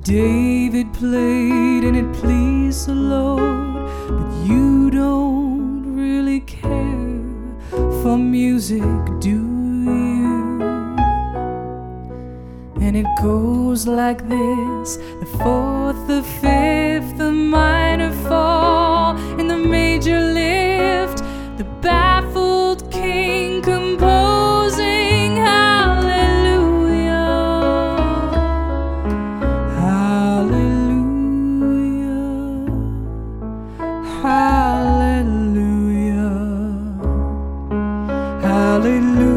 David played and it pleased the Lord, but you don't really care for music, do you? And it goes like this: the fourth, the fifth, the minor fall, and the major lift, the baffled king composing hallelujah, hallelujah, hallelujah, hallelujah.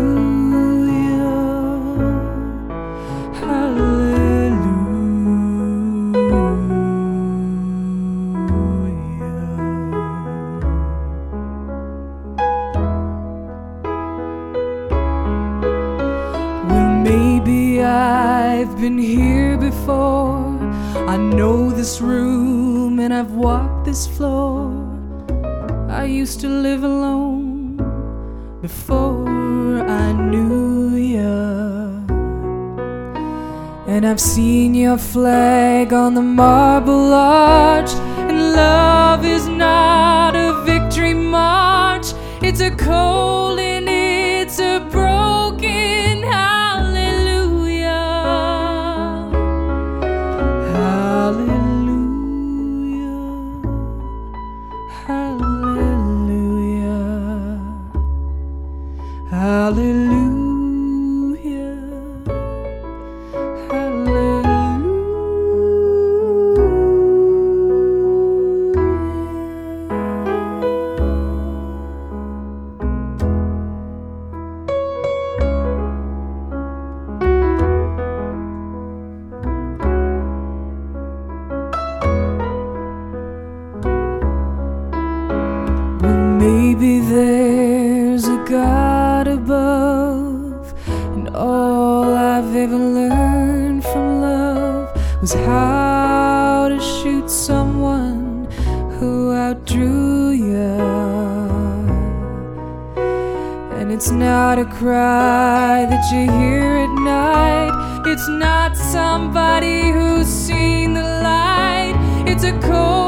Maybe I've been here before. I know this room and I've walked this floor. I used to live alone before I knew ya, and I've seen your flag on the marble arch. And love is not a victory march, it's a cold and it's a broken hallelujah, well, maybe there's a God above, and all I've ever learned from love was how to shoot someone who outdrew ya. And it's not a cry that you hear at night, it's not somebody who's seen the light, it's a cold